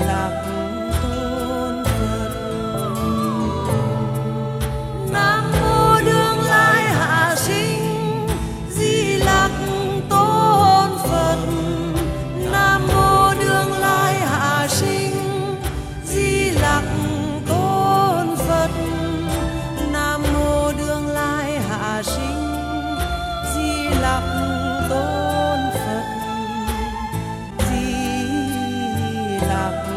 lặc tôn Phật. Nam mô Đương Lai Hạ Sinh Di Lặc tôn Phật. Nam mô Đương Lai Hạ Sinh Di Lặc tôn Phật. Nam mô Đương Lai Hạ Sinh Di Lặc tôn Phật. Di Lặc